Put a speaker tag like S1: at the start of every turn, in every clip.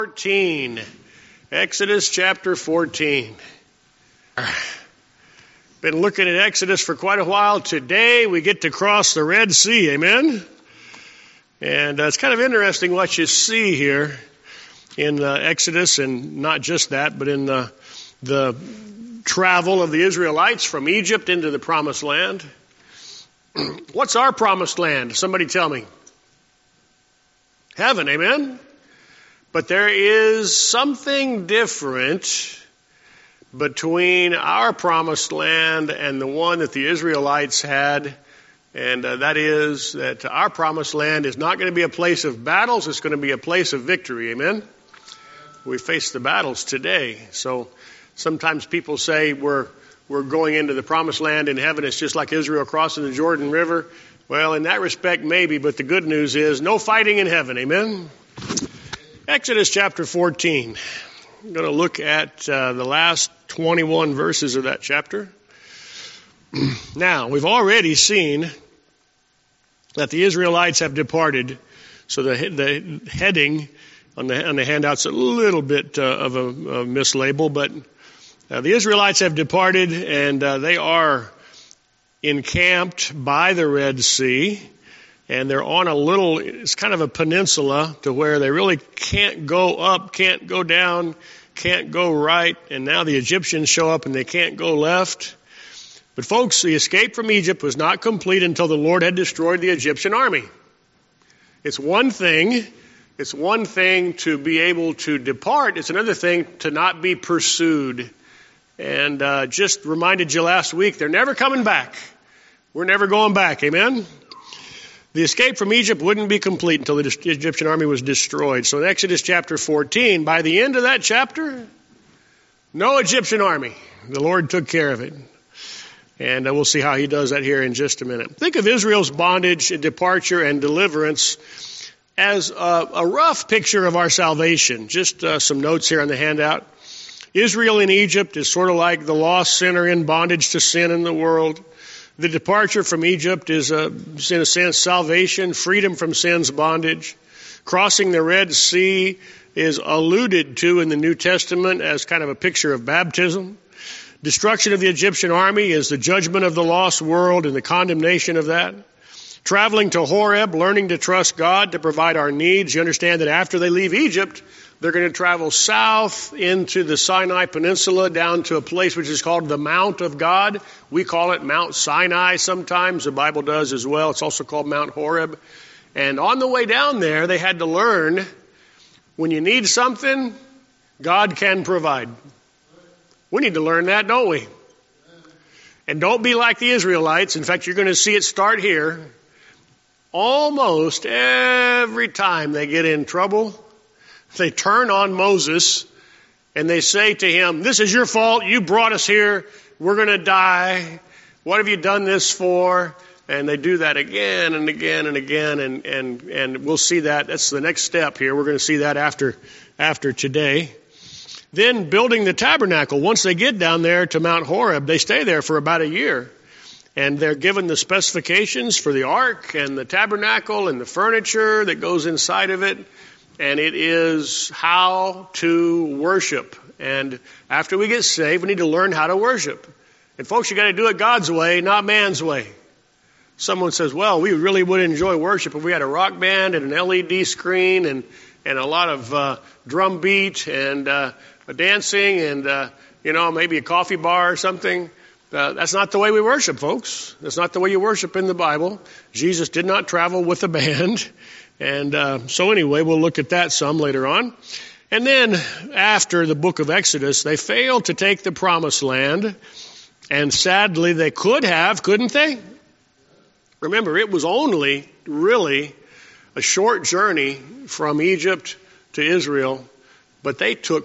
S1: 14. Exodus chapter 14. Been looking at Exodus for quite a while. Today we get to cross the Red Sea. Amen? And it's kind of interesting what you see here in Exodus, and not just that, but in the travel of the Israelites from Egypt into the Promised Land. What's our Promised Land? Somebody tell me. Heaven, amen? But there is something different between our Promised Land and the one that the Israelites had, and that is that our Promised Land is not going to be a place of battles, it's going to be a place of victory, amen? We face the battles today, so sometimes people say we're going into the Promised Land in heaven, it's just like Israel crossing the Jordan River. Well, in that respect, maybe, but the good news is no fighting in heaven, amen? Exodus chapter 14. I'm going to look at the last 21 verses of that chapter. Now, we've already seen that the Israelites have departed. So the heading on the handout's a little bit of a mislabel, but the Israelites have departed, and they are encamped by the Red Sea. And they're on it's kind of a peninsula to where they really can't go up, can't go down, can't go right. And now the Egyptians show up and they can't go left. But folks, the escape from Egypt was not complete until the Lord had destroyed the Egyptian army. It's one thing to be able to depart. It's another thing to not be pursued. And just reminded you last week, they're never coming back. We're never going back. Amen? The escape from Egypt wouldn't be complete until the Egyptian army was destroyed. So in Exodus chapter 14, by the end of that chapter, no Egyptian army. The Lord took care of it. And we'll see how he does that here in just a minute. Think of Israel's bondage, departure, and deliverance as a rough picture of our salvation. Just some notes here on the handout. Israel in Egypt is sort of like the lost sinner in bondage to sin in the world. The departure from Egypt is, in a sense, salvation, freedom from sin's bondage. Crossing the Red Sea is alluded to in the New Testament as kind of a picture of baptism. Destruction of the Egyptian army is the judgment of the lost world and the condemnation of that. Traveling to Horeb, learning to trust God to provide our needs. You understand that after they leave Egypt, they're going to travel south into the Sinai Peninsula down to a place which is called the Mount of God. We call it Mount Sinai sometimes. The Bible does as well. It's also called Mount Horeb. And on the way down there, they had to learn when you need something, God can provide. We need to learn that, don't we? And don't be like the Israelites. In fact, you're going to see it start here. Almost every time they get in trouble, they turn on Moses and they say to him, this is your fault. You brought us here. We're going to die. What have you done this for? And they do that again and again and again. And we'll see that. That's the next step here. We're going to see that after today. Then building the tabernacle. Once they get down there to Mount Horeb, they stay there for about a year. And they're given the specifications for the ark and the tabernacle and the furniture that goes inside of it. And it is how to worship. And after we get saved, we need to learn how to worship. And folks, you got to do it God's way, not man's way. Someone says, well, we really would enjoy worship if we had a rock band and an LED screen and a lot of drum beat and dancing and, maybe a coffee bar or something. That's not the way we worship, folks. That's not the way you worship in the Bible. Jesus did not travel with a band. And so anyway, we'll look at that some later on. And then after the book of Exodus, they failed to take the Promised Land. And sadly, they could have, couldn't they? Remember, it was only really a short journey from Egypt to Israel. But they took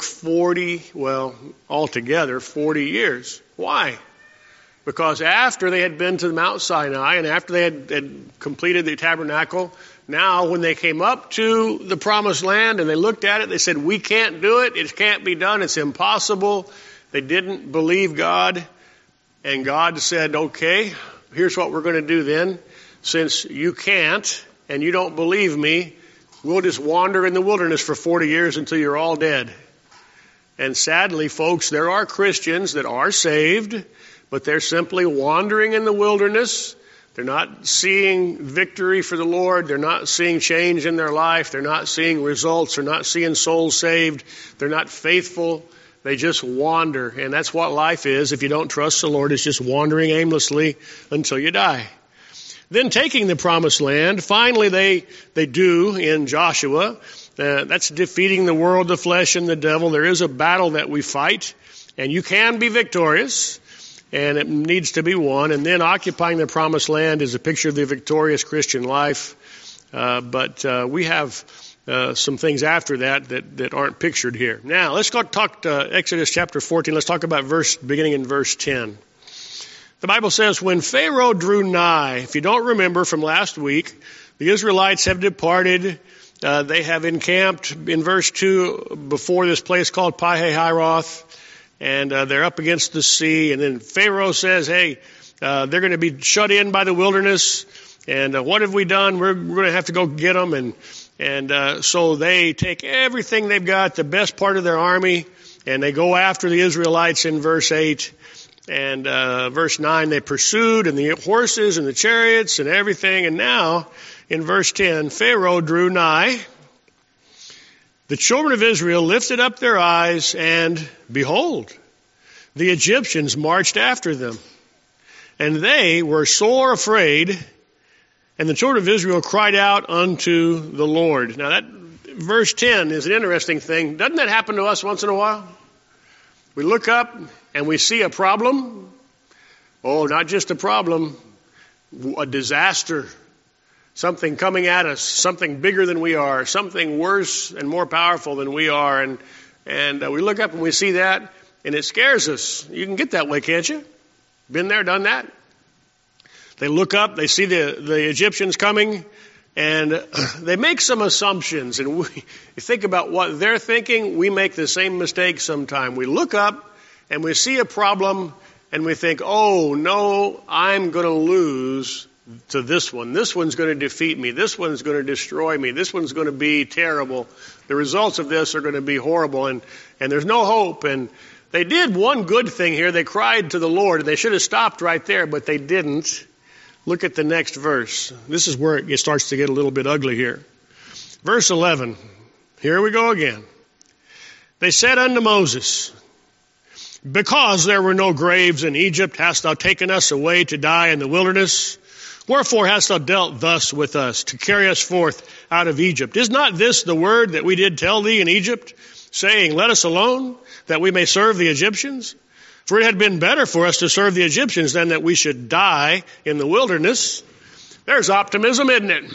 S1: altogether 40 years. Why? Because after they had been to Mount Sinai and after they had completed the tabernacle, now when they came up to the Promised Land and they looked at it, they said, we can't do it. It can't be done. It's impossible. They didn't believe God. And God said, okay, here's what we're going to do then. Since you can't and you don't believe me, We'll just wander in the wilderness for 40 years until you're all dead. And sadly, folks, there are Christians that are saved, but they're simply wandering in the wilderness. They're not seeing victory for the Lord. They're not seeing change in their life. They're not seeing results. They're not seeing souls saved. They're not faithful. They just wander. And that's what life is. If you don't trust the Lord, it's just wandering aimlessly until you die. Then taking the promised land, finally they do in Joshua. That's defeating the world, the flesh, and the devil. There is a battle that we fight, and you can be victorious, and it needs to be won. And then occupying the promised land is a picture of the victorious Christian life. But we have some things after that aren't pictured here. Now, let's go talk to Exodus chapter 14. Let's talk about beginning in verse 10. The Bible says, when Pharaoh drew nigh, if you don't remember from last week, the Israelites have departed. They have encamped in verse 2 before this place called Pi-hahiroth, and they're up against the sea. And then Pharaoh says, hey, they're going to be shut in by the wilderness, and what have we done? We're going to have to go get them. And so they take everything they've got, the best part of their army, and they go after the Israelites in verse 8. And verse 9, they pursued, and the horses and the chariots and everything. And now, in verse 10, Pharaoh drew nigh. The children of Israel lifted up their eyes, and behold, the Egyptians marched after them. And they were sore afraid, and the children of Israel cried out unto the Lord. Now that verse 10 is an interesting thing. Doesn't that happen to us once in a while? We look up and we see a problem. Oh, not just a problem, a disaster. Something coming at us, something bigger than we are, something worse and more powerful than we are. And we look up and we see that, and it scares us. You can get that way, can't you? Been there, done that. They look up, they see the Egyptians coming, and they make some assumptions. And we think about what they're thinking. We make the same mistake sometime. We look up and we see a problem and we think, oh no, I'm going to lose to this one. This one's going to defeat me. This one's going to destroy me. This one's going to be terrible. The results of this are going to be horrible, and there's no hope. And they did one good thing here. They cried to the Lord, and they should have stopped right there, but they didn't. Look at the next verse. This is where it starts to get a little bit ugly here. Verse 11. Here we go again. They said unto Moses, because there were no graves in Egypt, hast thou taken us away to die in the wilderness? Wherefore hast thou dealt thus with us, to carry us forth out of Egypt? Is not this the word that we did tell thee in Egypt, saying, let us alone, that we may serve the Egyptians? For it had been better for us to serve the Egyptians than that we should die in the wilderness. There's optimism, isn't it?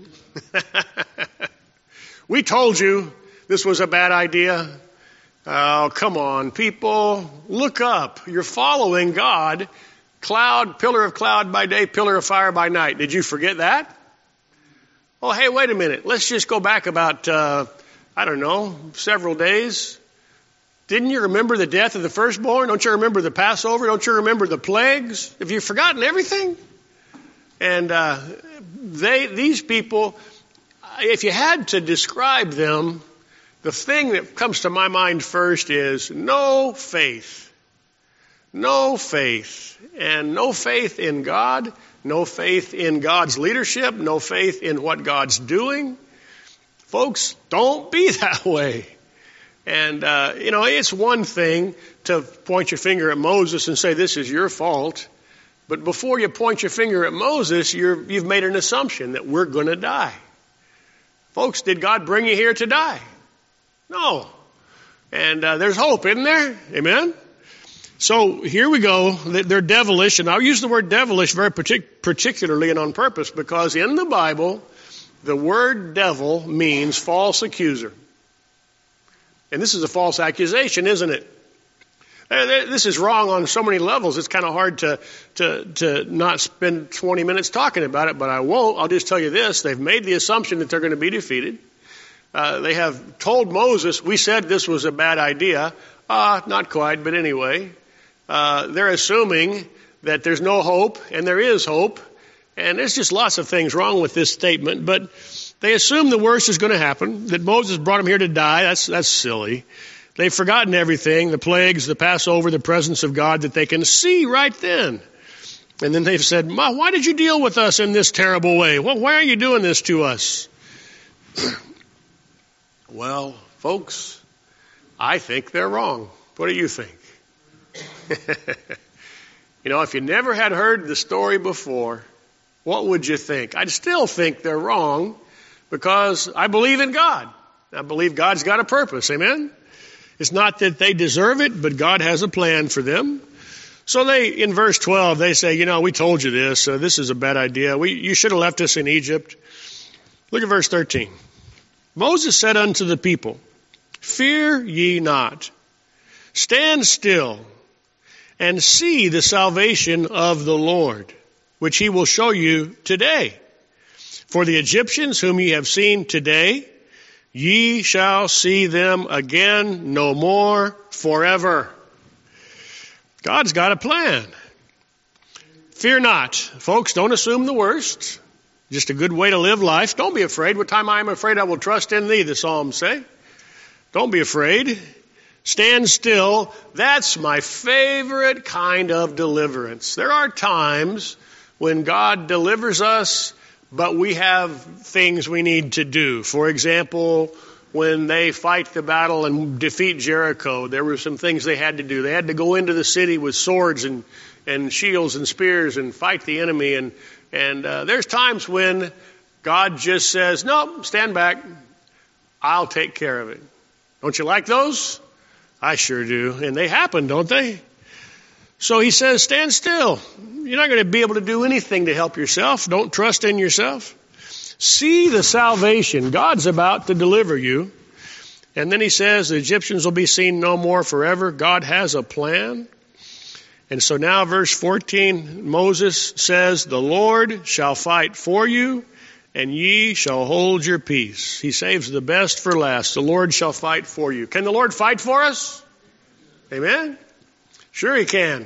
S1: We told you this was a bad idea. Oh, come on, people. Look up. You're following God. Pillar of cloud by day, pillar of fire by night. Did you forget that? Oh, hey, wait a minute. Let's just go back about, several days. Didn't you remember the death of the firstborn? Don't you remember the Passover? Don't you remember the plagues? Have you forgotten everything? And these people, if you had to describe them, the thing that comes to my mind first is no faith. No faith. And no faith in God, no faith in God's leadership, no faith in what God's doing. Folks, don't be that way. And, it's one thing to point your finger at Moses and say, this is your fault. But before you point your finger at Moses, you've made an assumption that we're going to die. Folks, did God bring you here to die? No. And there's hope, isn't there? Amen? So here we go. They're devilish, and I'll use the word devilish very particularly and on purpose, because in the Bible, the word devil means false accuser. And this is a false accusation, isn't it? This is wrong on so many levels. It's kind of hard to not spend 20 minutes talking about it, but I won't. I'll just tell you this. They've made the assumption that they're going to be defeated. They have told Moses, we said this was a bad idea. Not quite, but anyway. They're assuming that there's no hope, and there is hope. And there's just lots of things wrong with this statement. But They assume the worst is going to happen, that Moses brought them here to die. That's silly. They've forgotten everything, the plagues, the Passover, the presence of God that they can see right then. And then they've said, why did you deal with us in this terrible way? Why are you doing this to us? Well, folks, I think they're wrong. What do you think? If you never had heard the story before, what would you think? I'd still think they're wrong because I believe in God. I believe God's got a purpose. Amen? It's not that they deserve it, but God has a plan for them. So in verse 12, they say, we told you this. This is a bad idea. You should have left us in Egypt. Look at verse 13. Moses said unto the people, fear ye not. Stand still and see the salvation of the Lord, which he will show you today. For the Egyptians whom ye have seen today, ye shall see them again no more forever. God's got a plan. Fear not. Folks, don't assume the worst. Just a good way to live life. Don't be afraid. What time I am afraid, I will trust in thee, the Psalms say. Don't be afraid. Stand still. That's my favorite kind of deliverance. There are times when God delivers us, but we have things we need to do. For example, when they fight the battle and defeat Jericho, there were some things they had to do. They had to go into the city with swords and shields and spears and fight the enemy. And there's times when God just says, no, stand back. I'll take care of it. Don't you like those? I sure do. And they happen, don't they? So he says, stand still. You're not going to be able to do anything to help yourself. Don't trust in yourself. See the salvation. God's about to deliver you. And then he says the Egyptians will be seen no more forever. God has a plan. And so now verse 14, Moses says, the Lord shall fight for you, and ye shall hold your peace. He saves the best for last. The Lord shall fight for you. Can the Lord fight for us? Amen? Sure he can.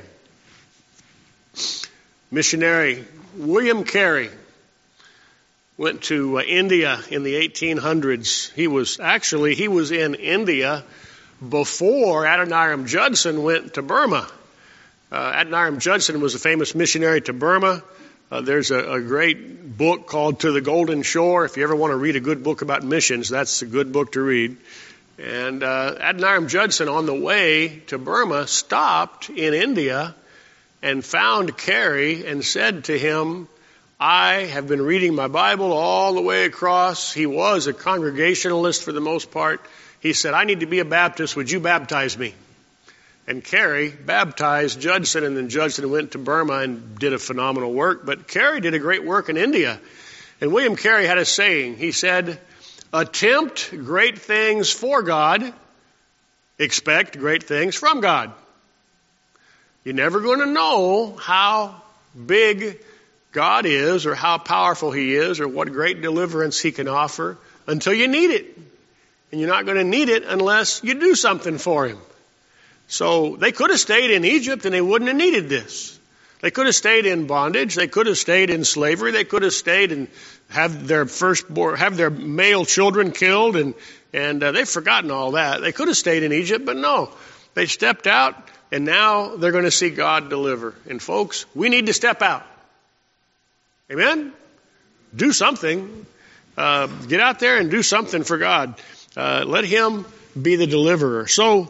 S1: Missionary William Carey went to India in the 1800s. He was in India before Adoniram Judson went to Burma. Adoniram Judson was a famous missionary to Burma. There's a great book called To the Golden Shore. If you ever want to read a good book about missions, that's a good book to read. And Adoniram Judson, on the way to Burma, stopped in India and found Carey and said to him, I have been reading my Bible all the way across. He was a Congregationalist for the most part. He said, I need to be a Baptist. Would you baptize me? And Carey baptized Judson, and then Judson went to Burma and did a phenomenal work. But Carey did a great work in India. And William Carey had a saying. He said, attempt great things for God, expect great things from God. You're never going to know how big God is or how powerful he is or what great deliverance he can offer until you need it. And you're not going to need it unless you do something for him. So they could have stayed in Egypt and they wouldn't have needed this. They could have stayed in bondage. They could have stayed in slavery. They could have stayed and have their male children killed and they've forgotten all that. They could have stayed in Egypt, but no. They stepped out and now they're going to see God deliver. And folks, we need to step out. Amen? Do something. Get out there and do something for God. Let him be the deliverer. So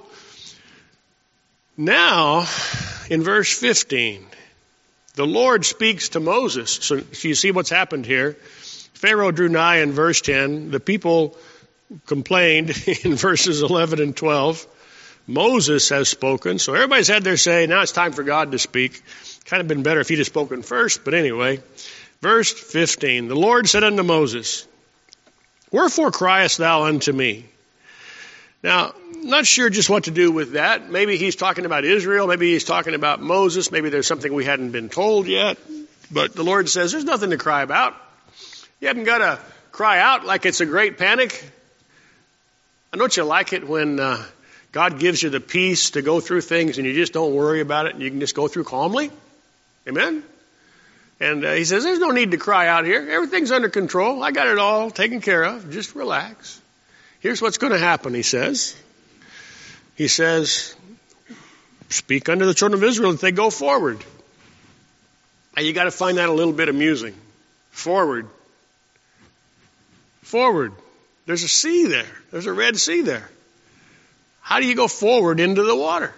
S1: now, in verse 15, the Lord speaks to Moses. So you see what's happened here. Pharaoh drew nigh in verse 10. The people complained in verses 11 and 12. Moses has spoken. So everybody's had their say. Now it's time for God to speak. Kind of been better if he'd have spoken first, but anyway. Verse 15, the Lord said unto Moses, wherefore criest thou unto me? Now, not sure just what to do with that. Maybe he's talking about Israel. Maybe he's talking about Moses. Maybe there's something we hadn't been told yet. But the Lord says, there's nothing to cry about. You haven't got to cry out like it's a great panic. And don't you like it when God gives you the peace to go through things and you just don't worry about it and you can just go through calmly? Amen? And he says, there's no need to cry out here. Everything's under control. I got it all taken care of. Just relax. Here's what's going to happen, he says. He says, speak unto the children of Israel that they go forward. And you got to find that a little bit amusing. Forward. Forward. There's a sea there. There's a Red Sea there. How do you go forward into the water?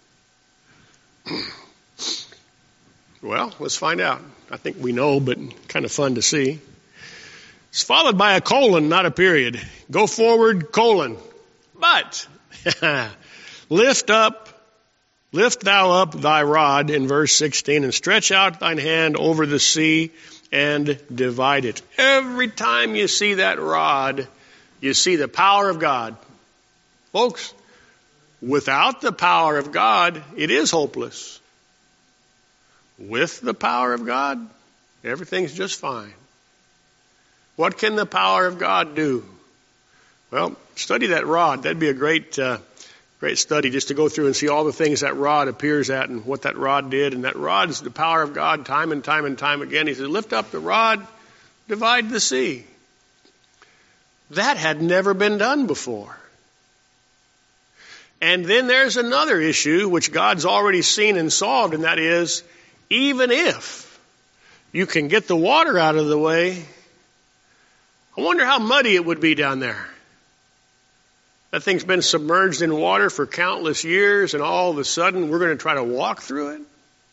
S1: Well, let's find out. I think we know, but kind of fun to see. It's followed by a colon, not a period. Go forward, colon. But, lift thou up thy rod in verse 16 and stretch out thine hand over the sea and divide it. Every time you see that rod, you see the power of God. Folks, without the power of God, it is hopeless. With the power of God, everything's just fine. What can the power of God do? Well, study that rod. That'd be a great study just to go through and see all the things that rod appears at and what that rod did. And that rod is the power of God time and time and time again. He said, lift up the rod, divide the sea. That had never been done before. And then there's another issue which God's already seen and solved, and that is, even if you can get the water out of the way, I wonder how muddy it would be down there. That thing's been submerged in water for countless years, and all of a sudden we're going to try to walk through it.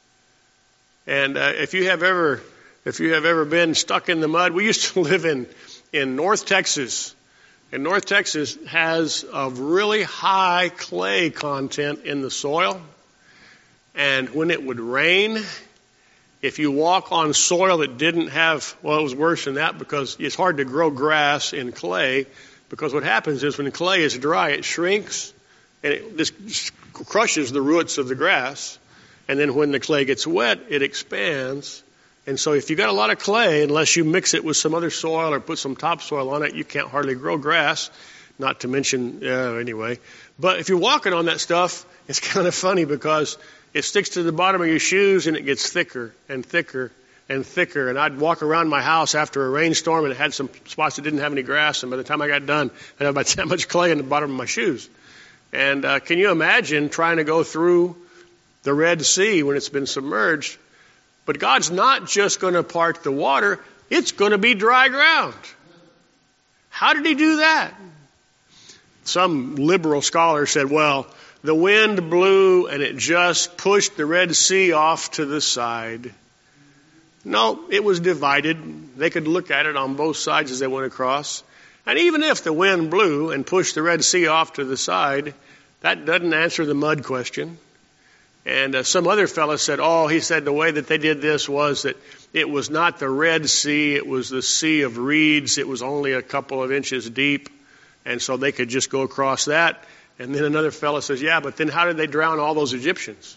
S1: And if you have ever been stuck in the mud, we used to live in North Texas. And North Texas has a really high clay content in the soil. And when it would rain, if you walk on soil that didn't have, well, it was worse than that because it's hard to grow grass in clay, because what happens is when clay is dry, it shrinks and it just crushes the roots of the grass. And then when the clay gets wet, it expands. And so if you got a lot of clay, unless you mix it with some other soil or put some topsoil on it, you can't hardly grow grass, not to mention, anyway. But if you're walking on that stuff, it's kind of funny because it sticks to the bottom of your shoes and it gets thicker and thicker and thicker. And I'd walk around my house after a rainstorm and it had some spots that didn't have any grass. And by the time I got done, I'd have about that much clay in the bottom of my shoes. And can you imagine trying to go through the Red Sea when it's been submerged? But God's not just going to part the water. It's going to be dry ground. How did he do that? Some liberal scholar said, well, the wind blew and it just pushed the Red Sea off to the side. No, it was divided. They could look at it on both sides as they went across. And even if the wind blew and pushed the Red Sea off to the side, that doesn't answer the mud question. And some other fellow said, he said the way that they did this was that it was not the Red Sea, it was the Sea of Reeds. It was only a couple of inches deep. And so they could just go across that. And then another fellow says, yeah, but then how did they drown all those Egyptians?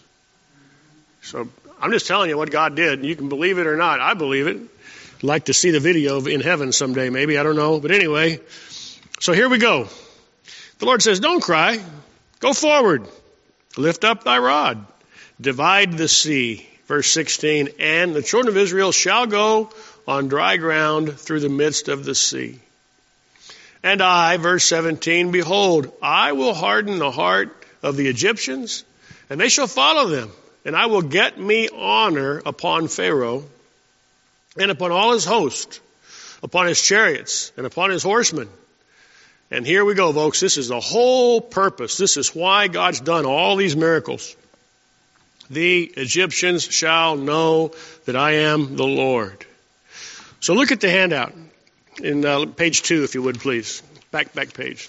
S1: So I'm just telling you what God did. You can believe it or not. I believe it. I'd like to see the video in heaven someday, maybe. I don't know. But anyway, so here we go. The Lord says, don't cry. Go forward. Lift up thy rod. Divide the sea. Verse 16, and the children of Israel shall go on dry ground through the midst of the sea. And I, verse 17, behold, I will harden the heart of the Egyptians, and they shall follow them. And I will get me honor upon Pharaoh, and upon all his host, upon his chariots, and upon his horsemen. And here we go, folks. This is the whole purpose. This is why God's done all these miracles. The Egyptians shall know that I am the Lord. So look at the handout in page 2, if you would, please. Back page.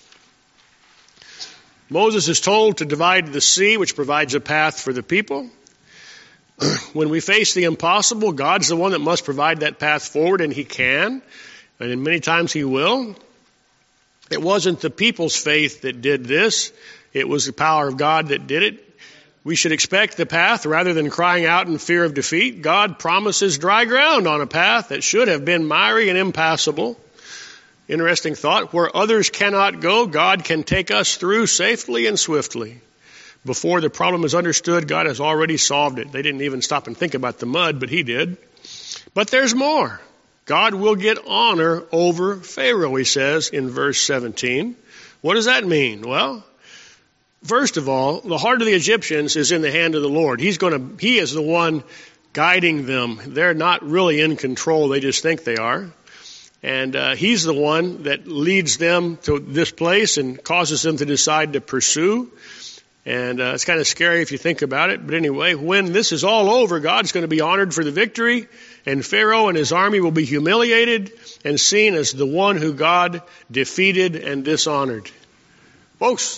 S1: Moses is told to divide the sea, which provides a path for the people. When we face the impossible, God's the one that must provide that path forward, and he can. And many times he will. It wasn't the people's faith that did this. It was the power of God that did it. We should expect the path rather than crying out in fear of defeat. God promises dry ground on a path that should have been miry and impassable. Interesting thought. Where others cannot go, God can take us through safely and swiftly. Before the problem is understood, God has already solved it. They didn't even stop and think about the mud, but he did. But there's more. God will get honor over Pharaoh, he says in verse 17. What does that mean? Well, first of all, the heart of the Egyptians is in the hand of the Lord. He is the one guiding them. They're not really in control. They just think they are. And he's the one that leads them to this place and causes them to decide to pursue. And it's kind of scary if you think about it. But anyway, when this is all over, God's going to be honored for the victory, and Pharaoh and his army will be humiliated and seen as the one who God defeated and dishonored. Folks,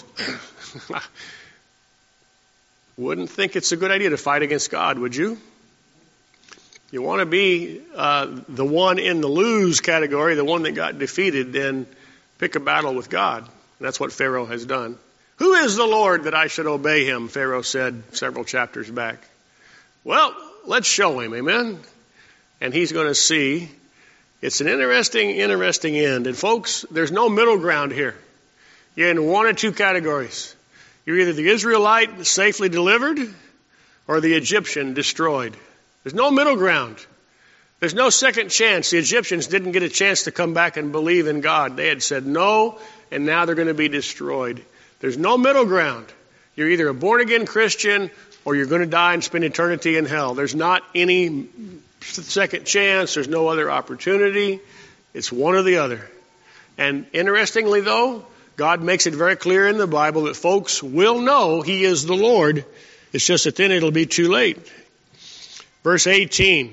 S1: wouldn't think it's a good idea to fight against God, would you? You want to be the one in the lose category, the one that got defeated, then pick a battle with God. And that's what Pharaoh has done. Who is the Lord that I should obey him? Pharaoh said several chapters back. Well, let's show him, amen? And he's going to see. It's an interesting end. And folks, there's no middle ground here. You're in one or two categories. You're either the Israelite safely delivered or the Egyptian destroyed. There's no middle ground. There's no second chance. The Egyptians didn't get a chance to come back and believe in God. They had said no, and now they're going to be destroyed. There's no middle ground. You're either a born-again Christian or you're going to die and spend eternity in hell. There's not any second chance. There's no other opportunity. It's one or the other. And interestingly, though, God makes it very clear in the Bible that folks will know he is the Lord. It's just that then it'll be too late. Verse 18,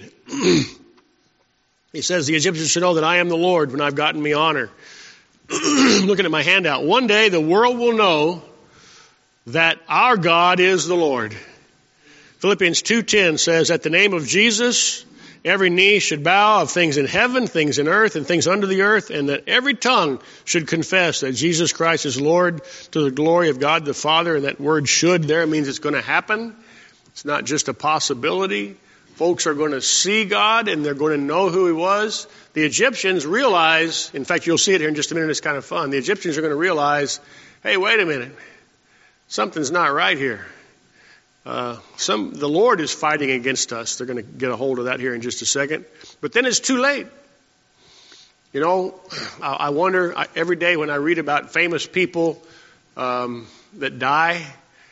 S1: he says, the Egyptians should know that I am the Lord when I've gotten me honor. Looking at my handout. One day the world will know that our God is the Lord. Philippians 2:10 says, at the name of Jesus, every knee should bow of things in heaven, things in earth, and things under the earth, and that every tongue should confess that Jesus Christ is Lord to the glory of God the Father. And that word should there means it's going to happen. It's not just a possibility. Folks are going to see God and they're going to know who he was. The Egyptians realize, in fact, you'll see it here in just a minute, it's kind of fun. The Egyptians are going to realize, hey, wait a minute. Something's not right here. The Lord is fighting against us. They're going to get a hold of that here in just a second. But then it's too late. You know, I wonder every day when I read about famous people that die,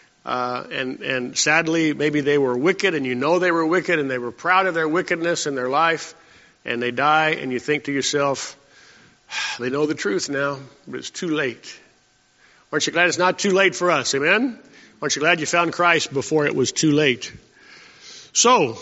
S1: and sadly, maybe they were wicked and you know they were wicked and they were proud of their wickedness in their life and they die and you think to yourself, they know the truth now, but it's too late. Aren't you glad it's not too late for us? Amen? Aren't you glad you found Christ before it was too late? So,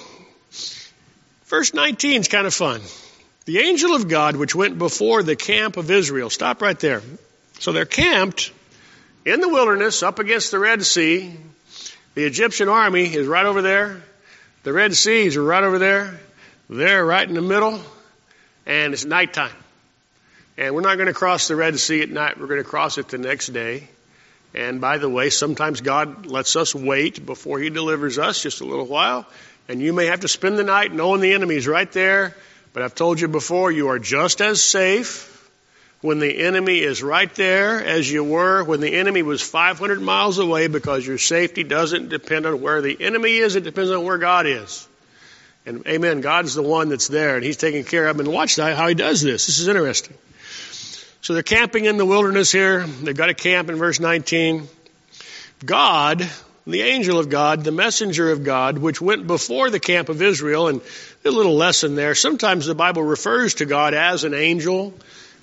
S1: verse 19 is kind of fun. The angel of God which went before the camp of Israel. Stop right there. So they're camped in the wilderness up against the Red Sea. The Egyptian army is right over there. The Red Sea is right over there. They're right in the middle. And it's nighttime. And we're not going to cross the Red Sea at night. We're going to cross it the next day. And by the way, sometimes God lets us wait before he delivers us just a little while. And you may have to spend the night knowing the enemy's right there. But I've told you before, you are just as safe when the enemy is right there as you were when the enemy was 500 miles away, because your safety doesn't depend on where the enemy is. It depends on where God is. And amen, God's the one that's there and he's taking care of them. And watch how he does this. This is interesting. So they're camping in the wilderness here. They've got a camp in verse 19. God, the angel of God, the messenger of God, which went before the camp of Israel, and a little lesson there. Sometimes the Bible refers to God as an angel.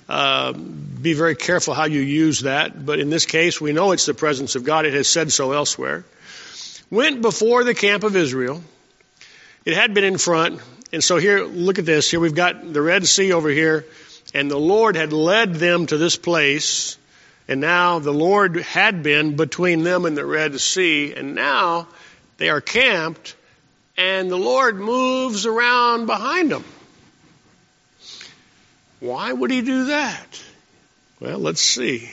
S1: Be very careful how you use that. But in this case, we know it's the presence of God. It has said so elsewhere. Went before the camp of Israel. It had been in front. And so here, look at this. Here we've got the Red Sea over here. And the Lord had led them to this place. And now the Lord had been between them and the Red Sea. And now they are camped. And the Lord moves around behind them. Why would he do that? Well, let's see. It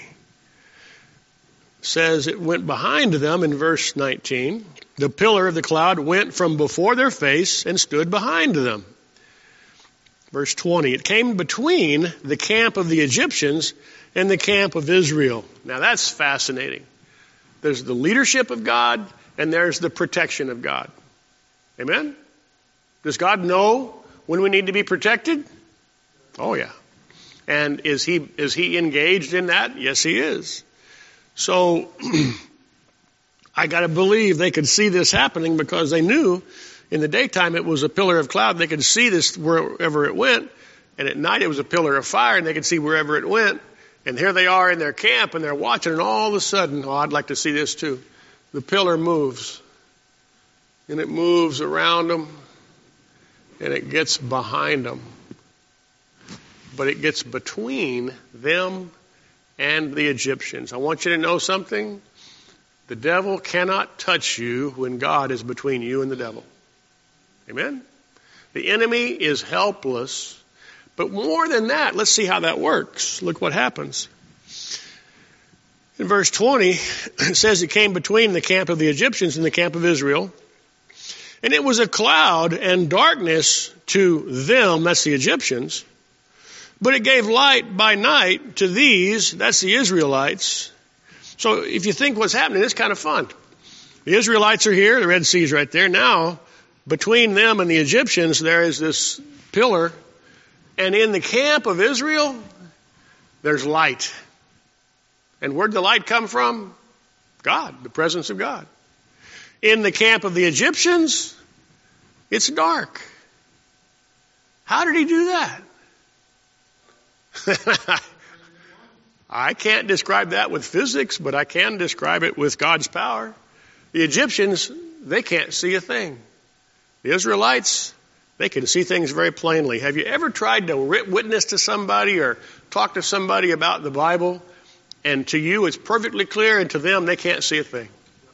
S1: says it went behind them in verse 19. The pillar of the cloud went from before their face and stood behind them. Verse 20. It came between the camp of the Egyptians and the camp of Israel. Now that's fascinating. There's the leadership of God and there's the protection of God. Amen? Does God know when we need to be protected? Oh, yeah. And is he engaged in that? Yes, he is. So I got to believe they could see this happening because they knew in the daytime it was a pillar of cloud. They could see this wherever it went. And at night it was a pillar of fire, and they could see wherever it went. And here they are in their camp, and they're watching, and all of a sudden, I'd like to see this too. The pillar moves. And it moves around them, and it gets behind them. But it gets between them and the Egyptians. I want you to know something. The devil cannot touch you when God is between you and the devil. Amen? The enemy is helpless. But more than that, let's see how that works. Look what happens. In verse 20, it says it came between the camp of the Egyptians and the camp of Israel. And it was a cloud and darkness to them, that's the Egyptians. But it gave light by night to these, that's the Israelites. So if you think what's happening, it's kind of fun. The Israelites are here, the Red Sea is right there. Now, between them and the Egyptians, there is this pillar. And in the camp of Israel, there's light. And where'd the light come from? God, the presence of God. In the camp of the Egyptians, it's dark. How did he do that? I can't describe that with physics, but I can describe it with God's power. The Egyptians, they can't see a thing. The Israelites, they can see things very plainly. Have you ever tried to witness to somebody or talk to somebody about the Bible, and to you it's perfectly clear, and to them they can't see a thing?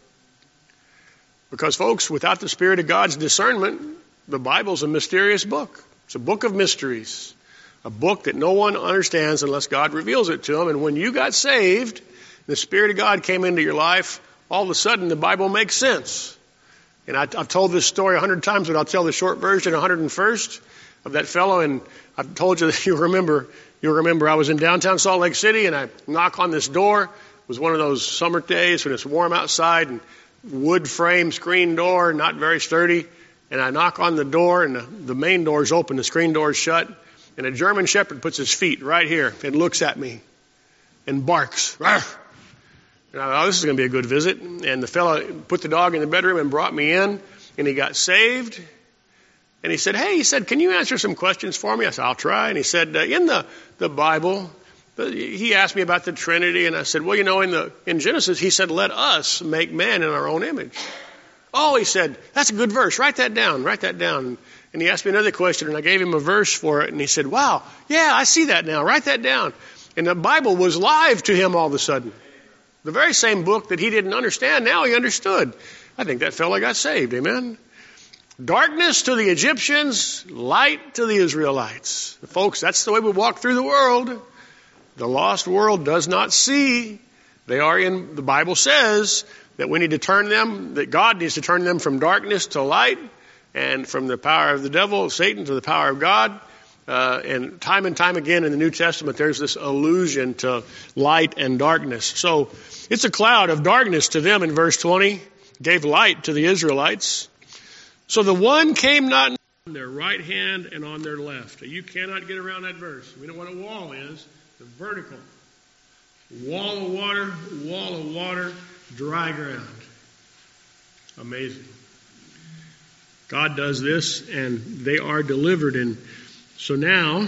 S1: Because, folks, without the Spirit of God's discernment, the Bible's a mysterious book. It's a book of mysteries. A book that no one understands unless God reveals it to them. And when you got saved, the Spirit of God came into your life, all of a sudden the Bible makes sense. And I've told this story 100 times, but I'll tell the short version 101st of that fellow. And I've told you that you'll remember I was in downtown Salt Lake City, and I knock on this door. It was one of those summer days when it's warm outside, and wood frame screen door, not very sturdy. And I knock on the door, and the main door's open, the screen door's shut. And a German shepherd puts his feet right here and looks at me and barks. Rawr! And I thought, this is going to be a good visit. And the fellow put the dog in the bedroom and brought me in, and he got saved. And he said, can you answer some questions for me? I said, I'll try. And he said, in the Bible, he asked me about the Trinity. And I said, well, in Genesis, he said, let us make man in our own image. Oh, he said, that's a good verse. Write that down. And he asked me another question, and I gave him a verse for it. And he said, wow, yeah, I see that now. Write that down. And the Bible was live to him all of a sudden. The very same book that he didn't understand, now he understood. I think that fellow got saved. Amen. Darkness to the Egyptians, light to the Israelites. Folks, that's the way we walk through the world. The lost world does not see. The Bible says that we need to that God needs to turn them from darkness to light, and from the power of the devil, Satan, to the power of God. And time again in the New Testament, there's this allusion to light and darkness. So it's a cloud of darkness to them in verse 20, gave light to the Israelites. So the one came not on their right hand and on their left. You cannot get around that verse. We know what a wall is. The vertical. Wall of water, dry ground. Amazing. God does this, and they are delivered. And so now,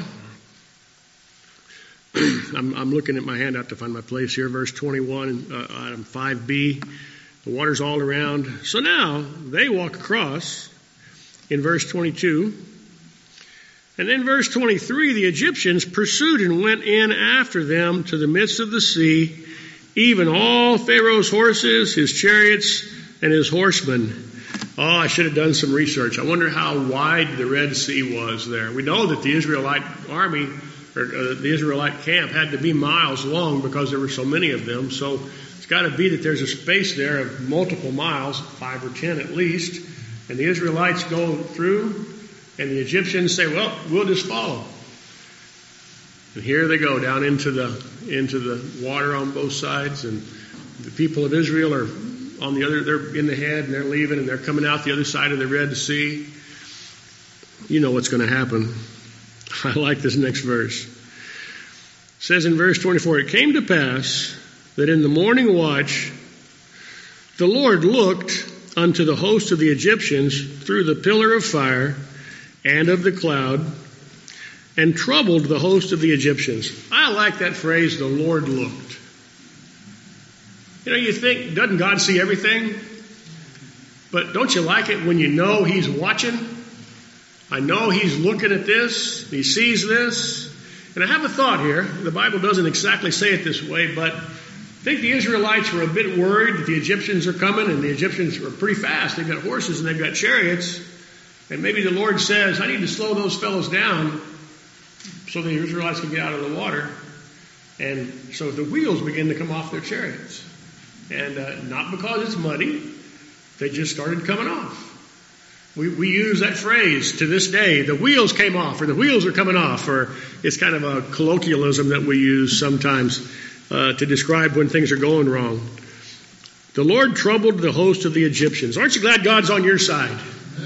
S1: I'm looking at my handout to find my place here. Verse 21, item 5b. The water's all around. So now, they walk across in verse 22. And then verse 23, the Egyptians pursued and went in after them to the midst of the sea, even all Pharaoh's horses, his chariots, and his horsemen. Oh, I should have done some research. I wonder how wide the Red Sea was there. We know that the Israelite army, or the Israelite camp, had to be miles long because there were so many of them. So it's got to be that there's a space there of multiple miles, 5 or 10 at least. And the Israelites go through, and the Egyptians say, well, we'll just follow. And here they go down into the water on both sides, and the people of Israel are on the other, they're in the head, and they're leaving, and they're coming out the other side of the Red Sea. you know what's going to happen. I like this next verse. It says in verse 24, it came to pass that in the morning watch the Lord looked unto the host of the Egyptians through the pillar of fire and of the cloud, and troubled the host of the Egyptians. I like that phrase, the Lord looked. You know, you think, doesn't God see everything? But don't you like it when you know He's watching? I know He's looking at this. He sees this. And I have a thought here. The Bible doesn't exactly say it this way, but I think the Israelites were a bit worried that the Egyptians are coming, and the Egyptians are pretty fast. They've got horses and they've got chariots. And maybe the Lord says, I need to slow those fellows down so the Israelites can get out of the water. And so the wheels begin to come off their chariots. And not because it's muddy. They just started coming off. We use that phrase to this day, the wheels came off, or the wheels are coming off, or it's kind of a colloquialism that we use sometimes to describe when things are going wrong. The Lord troubled the host of the Egyptians. Aren't you glad God's on your side?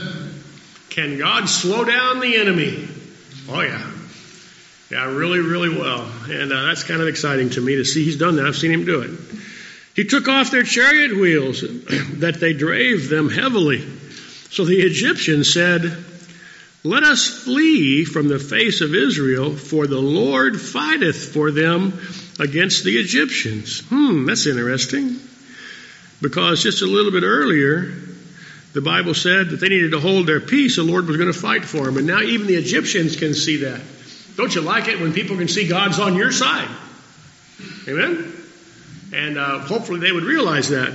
S1: Can God slow down the enemy? Oh, yeah. Yeah, really, really well. And that's kind of exciting to me to see He's done that. I've seen Him do it. He took off their chariot wheels, that they drave them heavily. So the Egyptians said, let us flee from the face of Israel, for the Lord fighteth for them against the Egyptians. That's interesting. Because just a little bit earlier, the Bible said that they needed to hold their peace. The Lord was going to fight for them. And now even the Egyptians can see that. Don't you like it when people can see God's on your side? Amen? And hopefully they would realize that.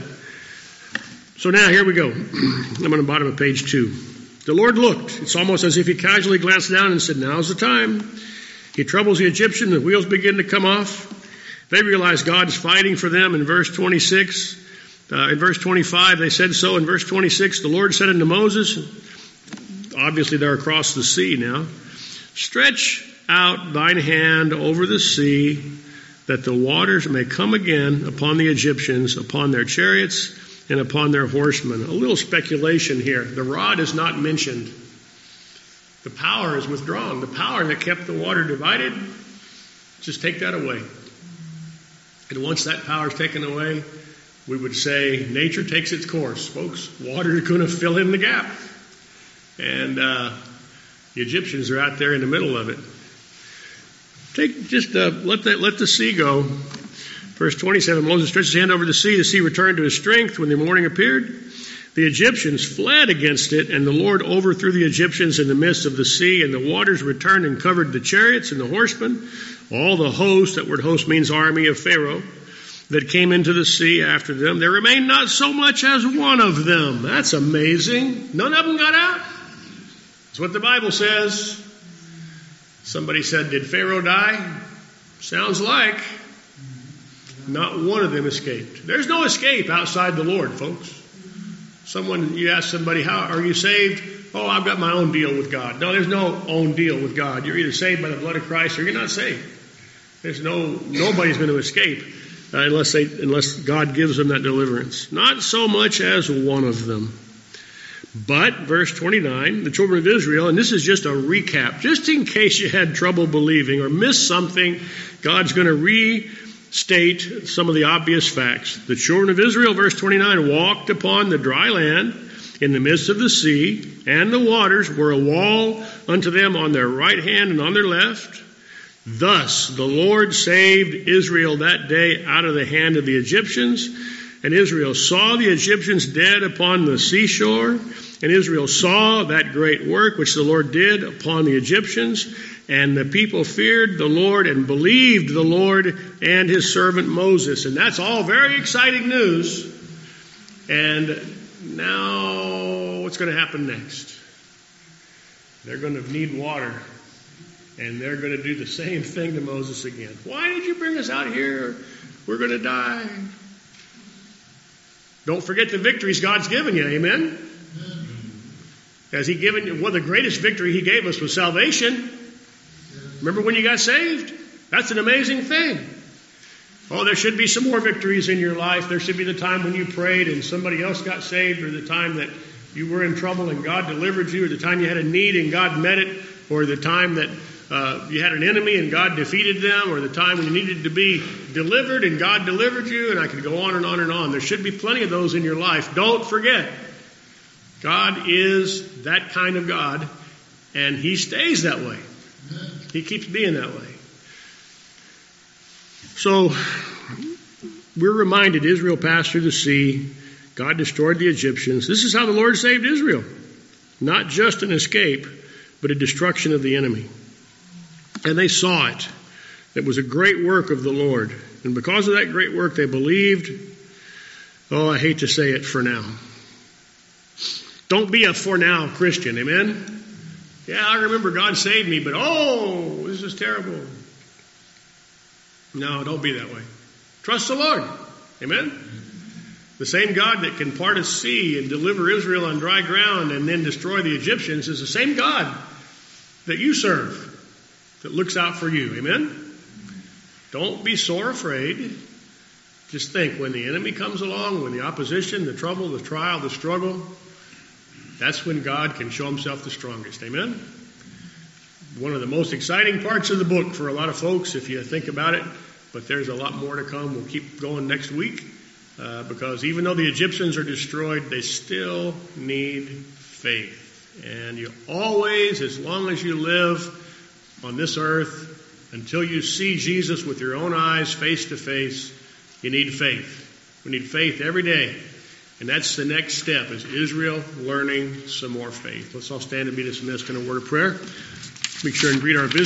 S1: So now here we go. I'm on the bottom of page 2. The Lord looked. It's almost as if He casually glanced down and said, now's the time. He troubles the Egyptian. The wheels begin to come off. They realize God's fighting for them in verse 26. In verse 25, they said so. In verse 26, the Lord said unto Moses, obviously they're across the sea now, stretch out thine hand over the sea, that the waters may come again upon the Egyptians, upon their chariots, and upon their horsemen. A little speculation here. The rod is not mentioned. The power is withdrawn. The power that kept the water divided, just take that away. And once that power is taken away, we would say nature takes its course, folks. Water is going to fill in the gap. And the Egyptians are out there in the middle of it. Let the sea go. Verse 27, Moses stretched his hand over the sea returned to his strength when the morning appeared. The Egyptians fled against it, and the Lord overthrew the Egyptians in the midst of the sea, and the waters returned and covered the chariots and the horsemen, all the host, that word host means army of Pharaoh, that came into the sea after them. There remained not so much as one of them. That's amazing. None of them got out. That's what the Bible says. Somebody said, did Pharaoh die? Sounds like. Not one of them escaped. There's no escape outside the Lord, folks. You ask somebody, how are you saved? Oh, I've got my own deal with God. No, there's no own deal with God. You're either saved by the blood of Christ or you're not saved. Nobody's going to escape unless God gives them that deliverance. Not so much as one of them. But, verse 29, the children of Israel, and this is just a recap, just in case you had trouble believing or missed something, God's going to restate some of the obvious facts. The children of Israel, verse 29, walked upon the dry land in the midst of the sea, and the waters were a wall unto them on their right hand and on their left. Thus the Lord saved Israel that day out of the hand of the Egyptians. And Israel saw the Egyptians dead upon the seashore. And Israel saw that great work which the Lord did upon the Egyptians. And the people feared the Lord and believed the Lord and His servant Moses. And that's all very exciting news. And now what's going to happen next? They're going to need water. And they're going to do the same thing to Moses again. Why did you bring us out here? We're going to die. Don't forget the victories God's given you. Amen? Has He given you? Well, the greatest victory He gave us was salvation. Remember when you got saved? That's an amazing thing. Oh, there should be some more victories in your life. There should be the time when you prayed and somebody else got saved, or the time that you were in trouble and God delivered you, or the time you had a need and God met it, or the time that you had an enemy and God defeated them, or the time when you needed to be delivered and God delivered you, and I could go on and on and on. There should be plenty of those in your life. Don't forget, God is that kind of God, and He stays that way. He keeps being that way. So, we're reminded Israel passed through the sea. God destroyed the Egyptians. This is how the Lord saved Israel. Not just an escape, but a destruction of the enemy. And they saw it. It was a great work of the Lord. And because of that great work, they believed. Oh, I hate to say it, for now. Don't be a for now Christian, amen? Yeah, I remember God saved me, but oh, this is terrible. No, don't be that way. Trust the Lord, amen? The same God that can part a sea and deliver Israel on dry ground and then destroy the Egyptians is the same God that you serve, that looks out for you, amen? Don't be sore afraid. Just think, when the enemy comes along, when the opposition, the trouble, the trial, the struggle, that's when God can show Himself the strongest, amen? One of the most exciting parts of the book for a lot of folks, if you think about it, but there's a lot more to come. We'll keep going next week, because even though the Egyptians are destroyed, they still need faith. And you always, as long as you live on this earth, until you see Jesus with your own eyes, face to face, you need faith. We need faith every day. And that's the next step, is Israel learning some more faith. Let's all stand and be dismissed in a word of prayer. Make sure and greet our visitors.